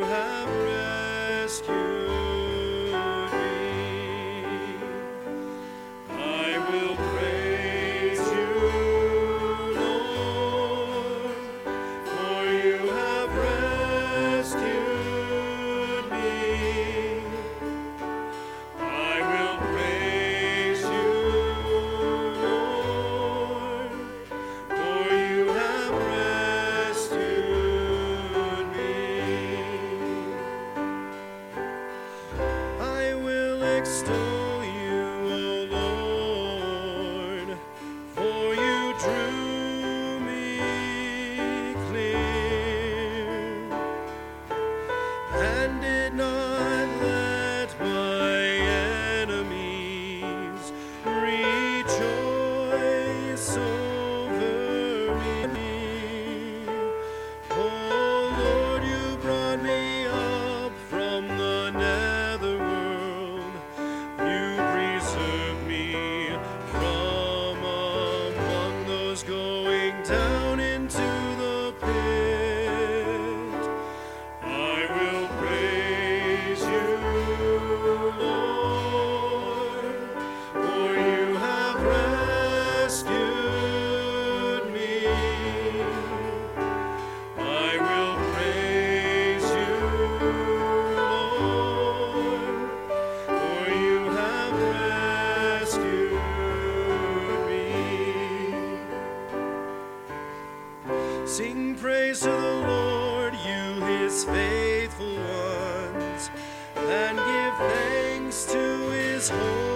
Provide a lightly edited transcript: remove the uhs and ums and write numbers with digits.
have rescued me. I will praise you, Lord, for you have rescued me. I will praise you, Lord, for you have rescued me. I will extol you, O Lord, for you drew me clear and did not let my enemies rejoice over me. Oh Lord, you brought me up from the netherworld. You preserved me from among those going down into the pit. I will praise you, Lord, for you have rescued me. I will praise you, Lord, for you have rescued me. Sing praise to the Lord, you his faithful ones, and give thanks to his holy